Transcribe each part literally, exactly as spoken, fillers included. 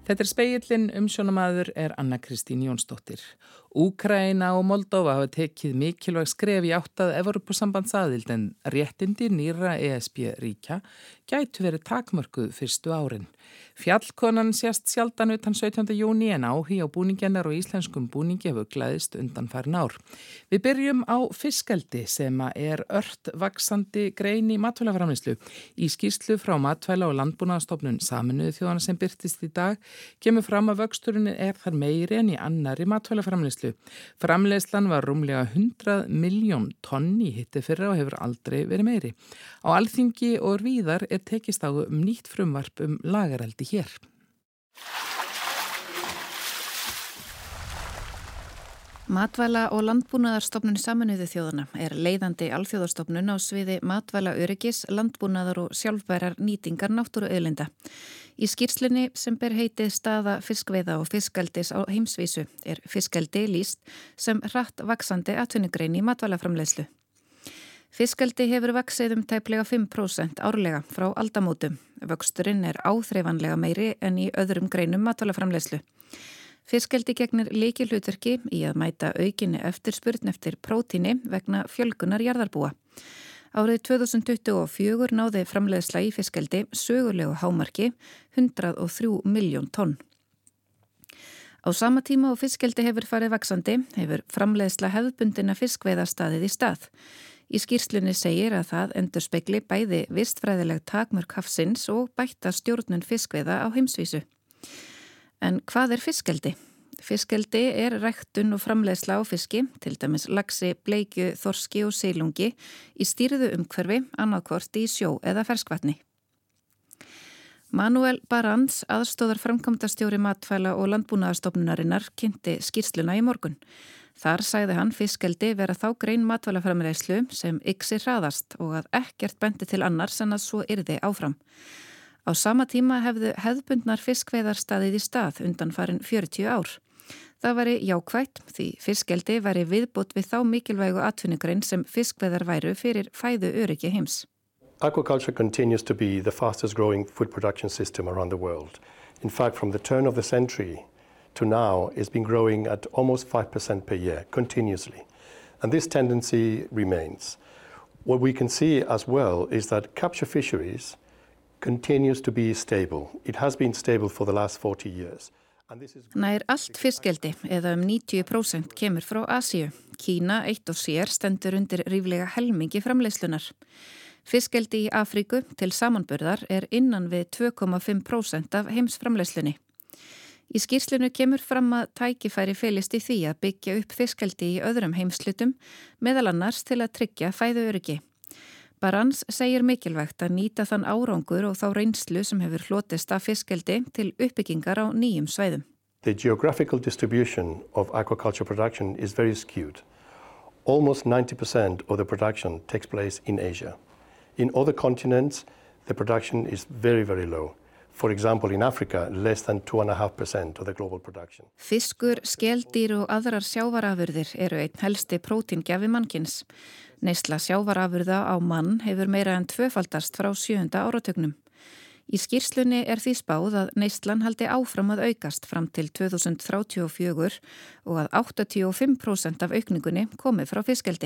Þetta er Spegillinn, umsjónamaður er Anna Kristín Jónsdóttir. Úkraína og Moldóva hafa tekið mikilvæg skref í átt að Evrópusambandsaðild en réttindi nýrra E S B-ríkja gætu verið takmörkuð fyrstu árin. Fjallkonan sést sjaldan utan sautjánda júní en áhugi á búningennar og íslenskum búningi hefur glæðist undanfarin ár. Við byrjum á fiskeldi sem er ört vaxandi grein í matvælaframleiðslu. Í skýrslu frá Matvæla- og landbúnaðarstofnun Sameinuðu þjóðanna sem birtist í dag kemur fram að vöxturinn er þar meiri en í annarri matvælaframleiðslu. Framleiðslan var rúmlega hundrað milljón tonn í hitti fyrra og hefur aldrei verið meiri. Á Alþingi og víðar er tekist á um nýtt frumvarp um lagareldi hér. Matvæla- og landbúnaðarstofnun Sameinuðu þjóðanna er leiðandi alþjóðastofnun á sviði matvælaöryggis, landbúnaðar og sjálfbærar nýtingar náttúruauðlinda. Í skýrslunni sem ber heitið staða fiskveiða og fiskeldis á heimsvísu er fiskeldi lýst sem hratt vaxandi atvinnugrein í matvælaframleiðslu. Fiskeldi hefur vaxið um tæplega fimm prósent árlega frá aldamótum. Vöxturinn er áþreifanlega meiri en í öðrum greinum matvælaframleiðslu. Fiskeldi gegnir lykilhlutverki í að mæta aukinni eftirspurn eftir prótíni vegna fjölgunar jarðarbúa. Árið tvö þúsund tuttugu og fjögur náði framleiðsla í fiskeldi sögulegu hámarki hundrað og þrjú milljón tonn. Á sama tíma og fiskeldi hefur farið vaxandi hefur framleiðsla hefðbundinna fiskveiða staðið í stað. Í skýrslunni segir að það endurspegli bæði vistfræðileg takmörk hafsins og bætta stjórnun fiskveiða á heimsvísu. En hvað er fiskeldi? Fiskeldi er ræktun og framleiðsla á fiski, til dæmis laxi, bleikju, þorski og silungi í stýrðu umhverfi, annaðhvort í sjó eða ferskvatni. Manuel Barranz, aðstóðar framkvæmdastjóri Matvæla- og landbúnaðarstofnunarinnar, kynnti skýrsluna í morgun. Þar sagði hann fiskeldi vera þá grein matvælaframleiðslu sem yxi hraðast og að ekkert bendi til annars en að svo yrði áfram. Á sama tíma hefðu hefðbundnar fiskveiðar staðið í stað undanfarin fjörutíu ár. Það væri jákvætt því fiskeldi væri viðbót við þá mikilvægu atvinnugrein sem fiskveiðar væru fyrir fæðu öryggi heims. Aquaculture continues to be the fastest growing food production system around the world. In fact, from the turn of the century to now, it's been growing at almost five percent per year, continuously. And this tendency remains. What we can see as well is that capture fisheries continues to be stable. It has been stable for the last forty years. Nær allt fiskeldi, eða um níutíu prósent, kemur frá Asíu. Kína eitt og sér stendur undir ríflega helmingi framleiðslunar. Fiskeldi í Afríku til samanburðar er innan við tvö komma fimm prósent af heimsframleiðslunni. Í skýrslunu kemur fram að tækifæri felist í því að byggja upp fiskeldi í öðrum heimslutum, meðal annars til að tryggja fæðuöryggi. Barranz segir mikilvægt að nýta þann árangur og þá reynslu sem hefur hlotist af fiskeldi til uppbyggingar á nýjum svæðum. The geographical distribution of aquaculture production is very skewed. Almost ninety percent of the production takes place in Asia. In other continents, the production is very, very low. For example, in Africa, less than two point five percent of the global production. Fiskur, skeldýr og aðrar sjávarafurðir eru einn helsti prótíngjafi mannkins. Neysla sjávarafurða á mann hefur meira en tvöfaldast frá sjöunda áratugnum. Í skýrslunni er því spáð að neyslan haldi áfram að aukast fram til tvö þúsund þrjátíu og fjögur og að áttatíu og fimm prósent af aukningunni komi frá fiskeldi.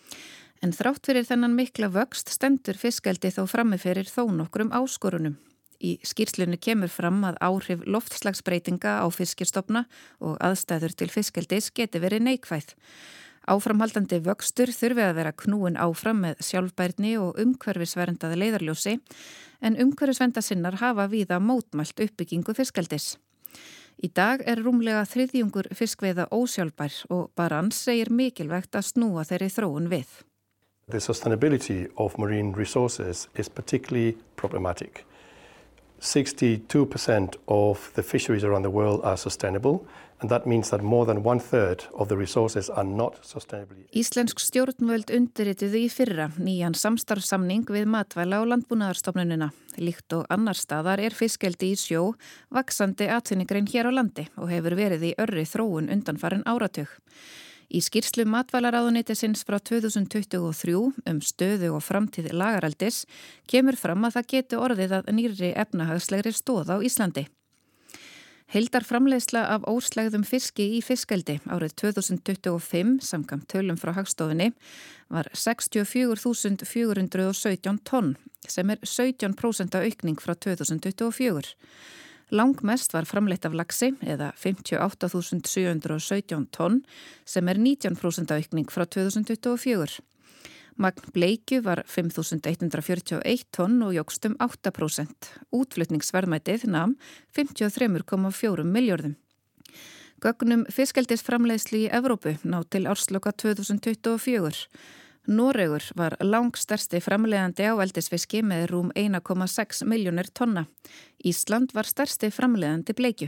En þrátt fyrir þennan mikla vöxt stendur fiskeldi þó frammi fyrir þó nokkrum áskorunum. Í skýrslunni kemur fram að áhrif loftslagsbreytinga á fiskistofna og aðstæður til fiskeldis geti verið neikvæð. Áframhaldandi vöxtur þurfi að vera knúin áfram með sjálfbærni og umhverfisverndaði leiðarljósi, en umhverfisverndasinnar hafa víða mótmælt uppbyggingu fiskeldis. Í dag er rúmlega þriðjungur fiskveiða ósjálfbær og Barranz segir mikilvægt að snúa þeirri þróun við. The sustainability of marine resources is particularly problematic. sixty-two percent of the fisheries around the world are sustainable, and that means that more than one third of the resources are not sustainably. Íslensk stjórnvöld undirrituðu í fyrra nýjan samstarfssamning við Matvæla- og landbúnaðarstofnunina. Líkt og annar staðar er fiskeldi í sjó vaxandi atvinnugrein hér á landi og hefur verið í örri þróun undanfarin áratug. Í skýrslu matvælaráðuneytisins frá tvö þúsund tuttugu og þrjú um stöðu og framtíð lagareldis kemur fram að það geti orðið að nýrri efnahagslegri stoð á Íslandi. Heildarframleiðsla af óslegðum fiski í fiskeldi árið tvö þúsund tuttugu og fimm samkvæmt tölum frá Hagstofunni var sextíu og fjögur þúsund fjögur hundruð og sautján tonn sem er sautján prósent aukning frá tvö þúsund tuttugu og fjögur. Langmest var framleitt af laxi eða fimmtíu og átta þúsund sjö hundruð og sautján tonn sem er nítján prósent aukning frá tvö þúsund tuttugu og fjögur. Magn bleikju var fimm þúsund hundrað fjörutíu og eitt tonn og jókst um átta prósent. Útflutningsverðmætið nam fimmtíu og þrjú komma fjögur milljörðum. Gögnum fiskeldisframleiðslu í Evrópu ná til ársloka tvö þúsund tuttugu og fjögur. Noregur var langstærsti framleiðandi á eldisfiski með rúm einn komma sex milljónir tonna. Ísland var stærsti framleiðandi bleikju.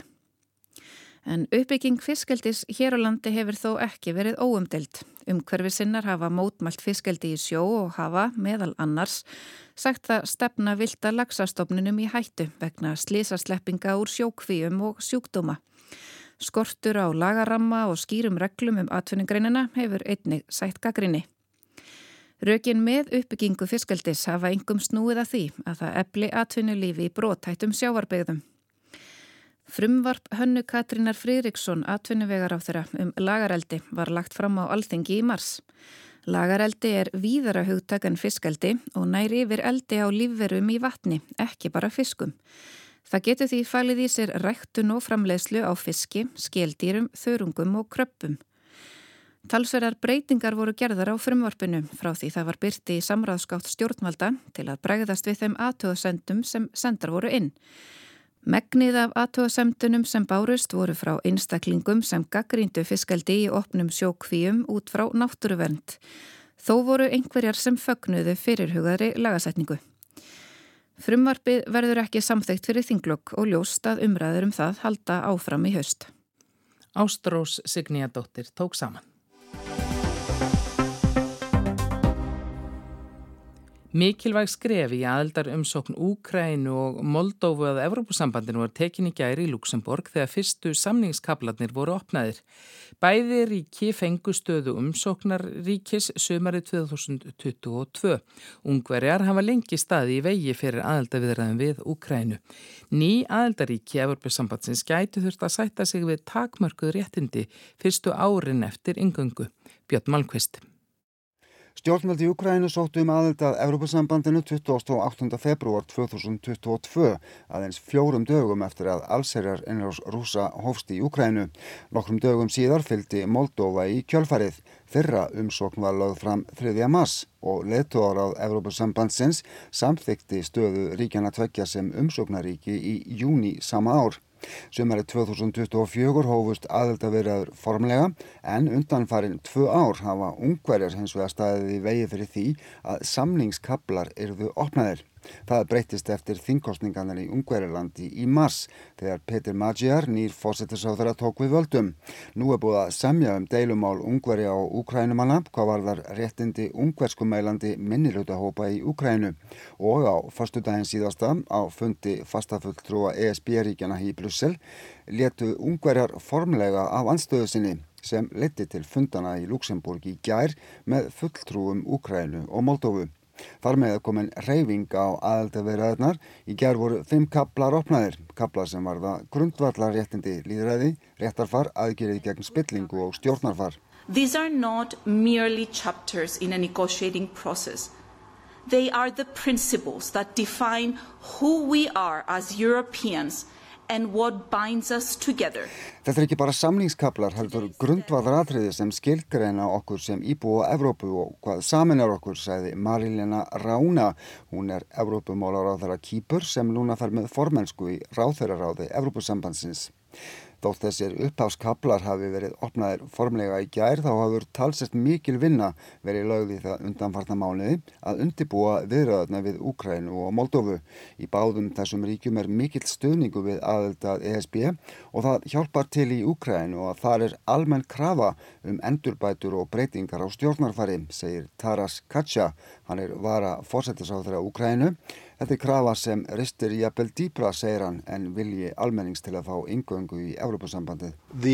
En uppbygging fiskeldis hér á landi hefur þó ekki verið óumdeild. Umhverfisinnar hafa mótmælt fiskeldi í sjó og hafa, meðal annars, sagt það stefna villta laxastofninum í hættu vegna slysasleppinga úr sjókvíum og sjúkdóma. Skortur á lagaramma og skýrum reglum um atvinnugreinina hefur einnig sætt gagnrýni. Rökin með uppbyggingu fiskeldis hafa engum snúið að því að það efli atvinnulífi í brothættum sjávarbyggðum. Frumvarp Hönnu Katrínar Friðriksson atvinnuvegaráðherra um lagareldi var lagt fram á Alþingi í mars. Lagareldi er víðara hugtak en fiskeldi og nær yfir eldi á lífverum í vatni, ekki bara fiskum. Það getur því falið í sér ræktun og framleiðslu á fiski, skeldýrum, þörungum og kröppum. Talsverðar breytingar voru gerðar á frumvarpinu frá því það var birti í samráðsgátt stjórnvalda til að bregðast við þeim athugasemdum sem sendar voru inn. Megnið af athugasemdunum sem bárust voru frá einstaklingum sem gaggríndu fiskeldi í opnum sjókvíum út frá náttúruvernd. Þó voru einhverjar sem fögnuðu fyrirhugaðri lagasetningu. Frumvarpið verður ekki samþykkt fyrir þinglok og ljóst að umræður um það halda áfram í haust. Ástrós Signíadóttir tók saman. Mikilvæg skref í aðildarumsókn Úkraínu og Moldóvu að Evrópusambandinu var tekin í gær í Luxemborg þegar fyrstu samningskaflarnir voru opnaðir. Bæði ríki fengu stöðu umsóknarríkis sumarið tvö þúsund tuttugu og tvö. Ungverjar hafa lengi staði í vegi fyrir aðildarviðræðum við Úkraínu. Ný aðildaríki Evrópusambandsins gætu þurft að sætta sig við takmörkuð réttindi fyrstu árin eftir inngöngu. Björn Malmquist. Stjórnvöld í Úkraínu sóttu um aðild að Evrópusambandinu tuttugasta og áttunda febrúar tvö þúsund tuttugu og tvö, aðeins fjórum dögum eftir að allsherjar innrás Rússa hófst í Úkraínu. Nokkrum dögum síðar fylgdi Moldóva í kjölfarið. Þeirra umsókn var lögð fram þriðja mars og leiðtogaráð Evrópusambandsins samþykkti stöðu ríkjanna tveggja sem umsóknaríki í júní sama ár. Sumarið tvö þúsund tuttugu og fjögur hófust aðildarviðræður formlega en undanfarin tvö ár hafa Ungverjar hins vegar staðið í vegi fyrir því að samningskaflar yrðu opnaðir. Það breyttist eftir þingkosningarnar í Ungverjalandi í mars þegar Pétur Magyar, nýr forsætisráðherra, tók við völdum. Nú er búið að semja um deilumál Ungverja og Úkraínumanna hvað varðar réttindi ungverskumælandi minnihlutahópa í Úkraínu og á föstudaginn síðasta á fundi fastafulltrúa E S B-ríkjanna í Brussel létu Ungverjar formlega af andstöðu sinni sem leiddi til fundana í Luxemborg í gær með fulltrúum Úkraínu og Moldóvu. Þar með komin hreyfing á aðildarviðræðurnar. Í gær voru fimm kaflar opnaðir, kaflar sem varða grundvallarréttindi, lýðræði, réttarfar, aðgerðir gegn spillingu og stjórnarfar. These are not merely chapters in a negotiating process. They are the principles that define who we are as Europeans and what binds us together. Þetta er ekki bara samningskaflar, heldur grundvallaratriði sem skilgreina okkur sem íbúa Evrópu og hvað sameinar okkur, sagði Marilena Rauna. Hún er Evrópumálaráðherra Kýpur sem núna fer með formensku í ráðherraráði Evrópusambandsins. Þótt þessir upphafskaflar hafi verið opnaðir formlega í gær þá hafur talsett mikil vinna verið lögð í það undanfarna mánuði að undirbúa viðræðurnar við Úkraínu og Moldóvu. Í báðum þessum ríkjum er mikill stuðningur við aðild að E S B og það hjálpar til í Úkraínu og þar er almenn krafa um endurbætur og breytingar á stjórnarfari, segir Taras Katja. Hann er vara forsætisráðherra Úkraínu. Þetta er krafa sem ristir jafnvel dýpra, segir hann, en vilji almennings til að fá inngöngu í Evrópusambandið. The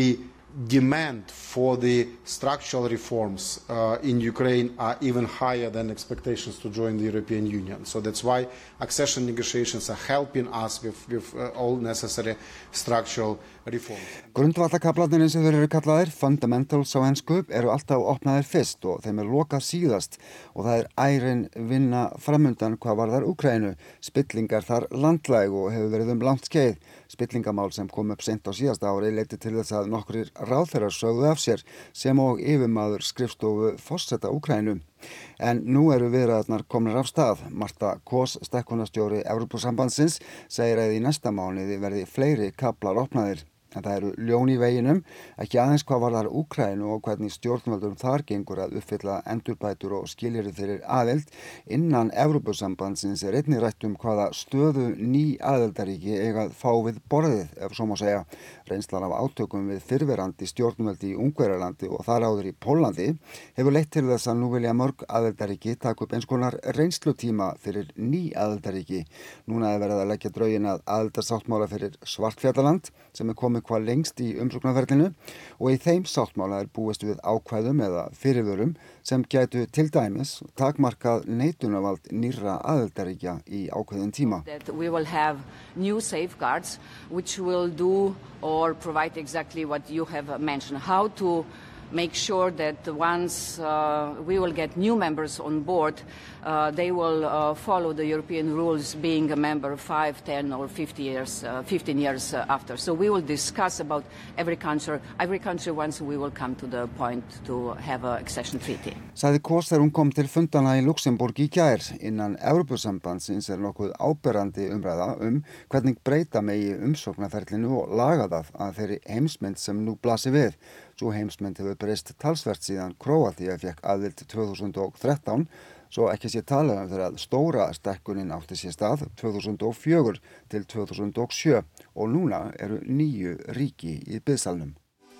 demand for the structural reforms uh, in Ukraine are even higher than expectations to join the European Union. So that's why accession negotiations are helping us with, with uh, all necessary structural reforms. Grundvallakaflarnir sem þeir eru kallaðir, fundamentals á ensku, eru alltaf opnaðir fyrst og þeim er lokað síðast og það er ærin vinna framundan hvað varðar Úkraínu. Spillingar þar landlæg og hefur verið um langt skeið. Spillingamál sem kom upp seint á síðasta ári leiddi til þess að nokkrir ráðherrar sögðu af sér sem og yfirmaður skrifstofu forseta Úkraínu. En nú eru viðræðurnar komnar af stað. Marta Kos, stekkunarstjóri Evrópusambandsins, segir að í næsta mánuði verði fleiri kaflar opnaðir. En það eru ljón í veginum, ekki aðeins hvað varðar Úkraínu og hvernig stjórnvöldum þar gengur að uppfylla endurbætur og skilyrði fyrir aðild. Innan Evrópusambandsins er einnig rætt um hvaða stöðu ný aðildaríki eiga að fá við borðið, ef svo má segja. Reynslan af átökum við fyrrverandi stjórnvöldi í Ungverjalandi og þar áður í Póllandi hefur leitt til þess að nú vilja mörg aðildaríki taka upp eins konar reynslutíma fyrir ný aðildaríki. Núna er verið að leggja drögin að aðildarsáttmála fyrir Svartfjallaland sem er komið hvað lengst í umsóknarferlinu og í þeim sáttmála er búist við ákvæðum eða fyrirvörum sem gætu til dæmis takmarkað neitunarvald nýrra aðildarríkja í ákveðin tíma. We will have new safeguards which will do or provide exactly what you have mentioned, how to make sure that once uh, we will get new members on board, uh, they will uh, follow the European rules, being a member five, ten or fifty years, uh, fifteen years uh, after. So we will discuss about every country, every country once we will come to the point to have an accession treaty. Sagði Kos þegar hún kom til fundana í Luxemburg í gær. Innan Evrópusambandsins er nokkuð áberandi umræða um hvernig breyta megi umsóknarferlinu og laga það að þeirri heimsmynd sem nú blasir við. Svo heimsmynd hefur breyst talsvert síðan Króatía fékk aðild tvö þúsund og þrettán, svo ekki sé talað um þegar stóra stækkunin átti sér stað tvö þúsund og fjögur til tvö þúsund og sjö og núna eru níu ríki í biðsalnum.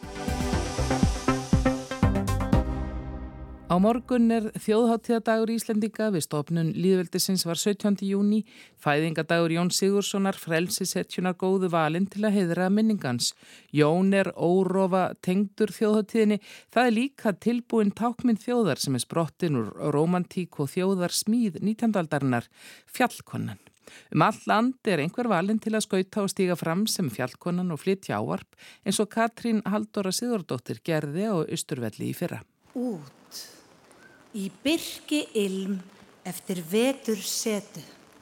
Á morgun er þjóðhátíðadagur Íslendinga við stofnun lýðveldisins var sautjánda júní, fæðingadagur Jóns Sigurðssonar, frelsishetjunar góðu valinn til að heiðra minningans. Jón er órofa tengdur þjóðhátíðinni, það er líka tilbúin tákmynd þjóðar sem er sprottin úr rómantík og þjóðar smíð nítjándu aldarinnar, fjallkonan. Um all land er einhver valinn til að skauta og stíga fram sem fjallkonan og flytja ávarp eins og Katrín Halldóra Sigurðardóttir gerði á Austurvelli í fyrra. Út í birki ilm eftir vetur setu.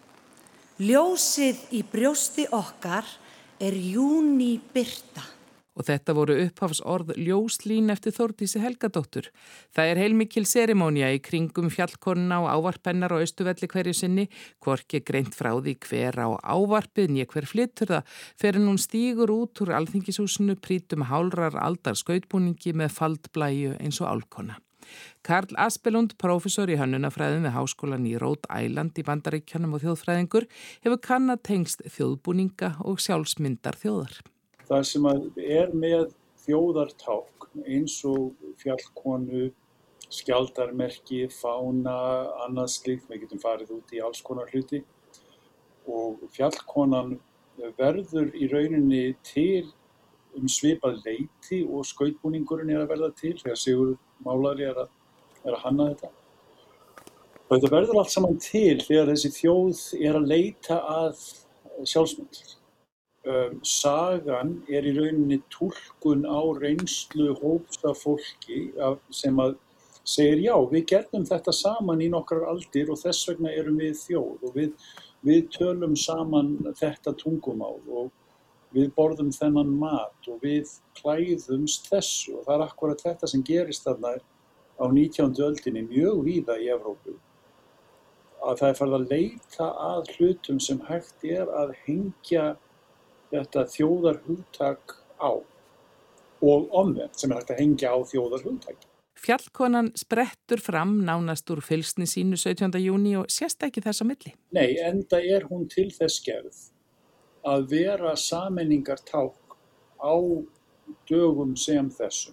Ljósið í brjósti okkar er júní birta. Og þetta voru upphafsorð ljóslín eftir Þórdísi Helgadóttur. Það er heilmikil serimónia í kringum fjallkonuna og ávarpennar á Austurvelli hverju sinni, hvorki greint frá því hver á ávarpið né hver flytur það, fyrir hún stígur út úr Alþingishúsinu prýtum hálrar aldar skautbúningi með faldblæju eins og álkona. Karl Aspelund, prófessor í hönnunafræðum við Háskólan í Rhode Island í Bandaríkjunum og þjóðfræðingur, hefur kannað tengst þjóðbúninga og sjálfsmyndar þjóðar. Það sem er með þjóðartákn eins og fjallkonu, skjaldarmerki, fána, annað slíkt, við getum farið út í alls konar hluti og fjallkonan verður í rauninni til um svipað leyti og skautbúningurinn er að verða til þegar Sigurður málari er að, er að hanna þetta. Og þetta verður allt saman til þegar þessi þjóð er að leita að sjálfsmynd. Um, sagan er í rauninni túlkun á reynslu hóps af fólki af, sem að segir já, við gerðum þetta saman í nokkrar aldir og þess vegna erum við þjóð og við, við tölum saman þetta tungumál og við borðum þennan mat og við klæðumst þessu og það er akkurat þetta sem gerist þarna á nítjándu öldinni mjög víða í Evrópu. Að það er farið að leita að hlutum sem hægt er að hengja þetta þjóðarhugtak á og omvendt sem er hægt að hengja á þjóðarhugtak. Fjallkonan sprettur fram nánast úr fylgsni sínu sautjánda júní og sést ekki þess á milli. Nei, enda er hún til þess gerð að vera sameiningartákn á dögum sem þessum.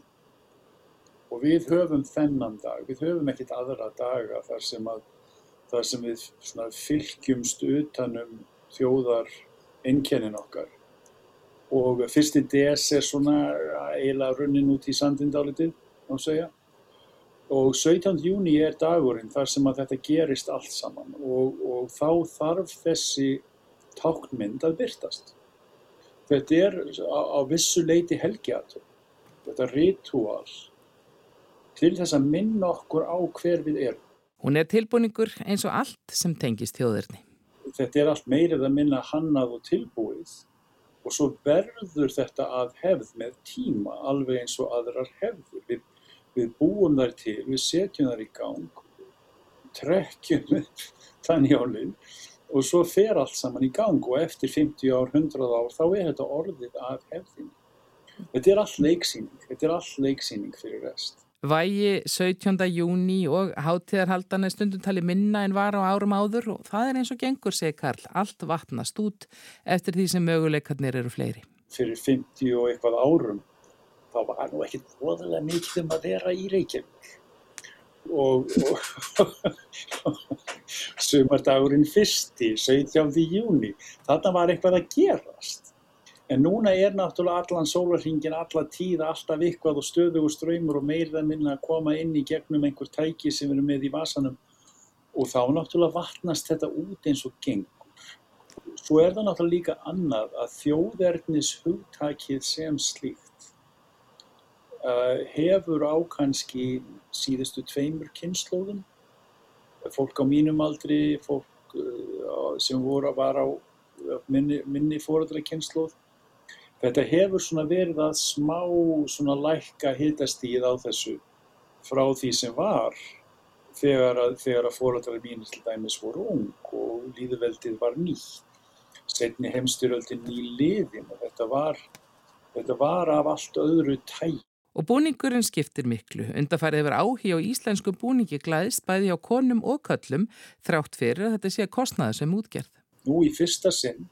Og við höfum þennan dag, við höfum ekkert aðra daga þar sem, að, þar sem við svona, fylgjumst utanum þjóðar einkennin okkar og fyrsti des er svona eiginlega runnin út í sandinn dálítið, má segja. Og sautjánda júní er dagurinn þar sem að þetta gerist allt saman og, og þá þarf þessi táknmynd að birtast. Þetta er á, á vissu leyti helgiathöfn, þetta ritúal til þess að minna okkur á hver við erum. Hún er tilbúningur eins og allt sem tengist þjóðerni. Þetta er allt meirið að minna hannað og tilbúið og svo verður þetta að hefð með tíma alveg eins og aðrar hefður. Við Við búum þær til, við setjum þær í gang, trekkjum upp þann hjálinn og svo fer allt saman í gang og eftir fimmtíu ár, hundrað ár, þá er þetta orðið af hefðinni. Þetta er allt leiksýning, þetta er allt leiksýning fyrir rest. Vægi sautjánda júní og hátíðarhaldan er stundum tali minna en var á árum áður og það er eins og gengur, segir Karl, allt vatnast út eftir því sem möguleikarnir eru fleiri. Fyrir fimmtíu og eitthvað árum þá var nú ekkert voðalega mikið um að vera í Reykjavík. Og, og sumardagurinn fyrsti, sautjánda júní, þarna var eitthvað að gerast. En núna er náttúrulega allan sólarhringinn, alla tíð, alltaf eitthvað og stöðugur straumur og meira minna að koma inn í gegnum einhver tæki sem eru með í vasanum. Og þá náttúrulega vatnast þetta út eins og gengur. Svo er það náttúrulega líka annað að þjóðernis hugtakið sem slíkt Uh, hefur á kannski síðustu tveimur kynslóðum. Fólk á mínum aldri, fólk uh, sem voru að vara á minni, minni foreldra kynslóð. Þetta hefur svona verið að smá svona lækka hitastigið á þessu frá því sem var þegar að, þegar að foreldrar mínir til dæmis voru ung og lýðveldið var nýtt. Seinni heimsstyrjöldin nýliðin og þetta var, þetta var af allt öðru tægi. Og búningurinn skiptir miklu. Undanfarið hefur áhugi á íslensku búningi glæðist bæði á konum og köllum þrátt fyrir að þetta sé kostnaður sem útgerð. Nú í fyrsta sinn,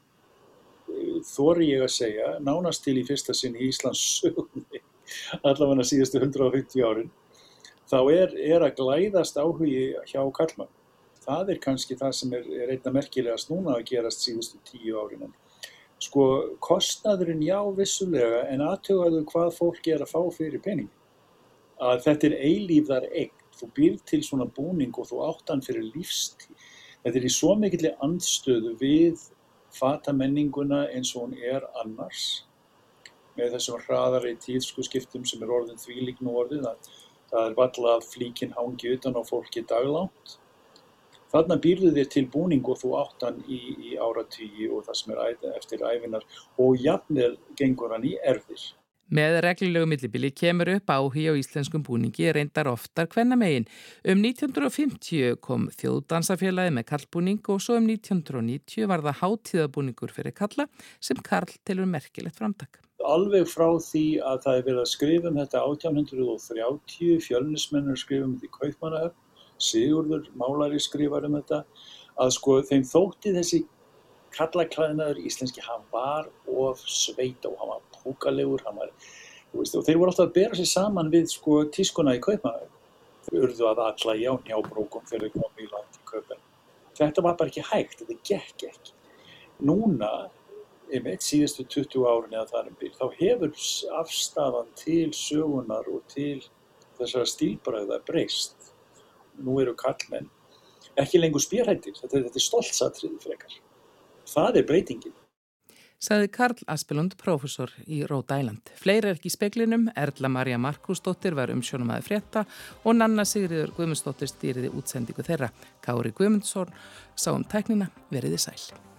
þori ég að segja, nánast til í fyrsta sinn í Íslands sögunni, allavega síðustu hundrað og fimmtíu árin, þá er, er að glæðast áhugi hjá karlmann. Það er kannski það sem er, er einna merkilegast núna að gerast síðustu tíu árin. Sko, kostnaðurinn já vissulega, en athugaðu hvað fólk er að fá fyrir pening. Að þetta er eilífðar eign. Þú býr til svona búning og þú átt hann fyrir lífstíð. Þetta er í svo mikilli andstöðu við fatamenninguna eins og hún er annars. Með þessum hraðari tíðskuskiptum sem er orðin þvílík nú orðið. Það er varla að flíkin hangi utan á fólki daglangt. Þarna býrðu þér til búning og þú átt hann í, í áratugi og það sem er eftir ævinar og jafnvel gengur hann í erfðir. Með reglulegu millibili kemur upp áhugi á íslenskum búningi reyndar oftar kvennamegin. Um nítján hundruð og fimmtíu kom þjóðdansafélagið með karlbúning og svo um nítján hundruð og níutíu var það hátíðabúningur fyrir kalla sem Karl telur merkilegt framtak. Alveg frá því að það er verið að skrifa um þetta átján hundruð og þrjátíu, Fjölnismenn skrifa um þetta í Kaupmannahöfn, Sigurður málari skrifar um þetta, að sko þeim þótti þessi kallaklæðnaður íslenski, hann var of sveit og hann var púkalegur, hann var, þú veist, og þeir voru alltaf að bera sig saman við sko tískuna í Kaupmannahöfn. Þau urðu að alla í ánjábrókum þegar þau komu í land í Kaupmannahöfn. Þetta var bara ekki hægt, þetta gekk ekki. Núna, einmitt síðustu tuttugu árin eða þar um bil, þá hefur afstafan til sögunar og til þessara stílbragða breyst. Nú eru karlmenn ekki lengur spérhættir, þetta, þetta er stoltsatriði frekar. Það er breytingin. Sagði Karl Aspelund, prófessor í Rhode Island. Fleiri er ekki í speglinum, Erla María Markúsdóttir var umsjónarmaður frétta og Nanna Sigríður Guðmundsdóttir stýriði útsendingu þeirra. Kári Guðmundsson sá um tæknina, veriði sæl.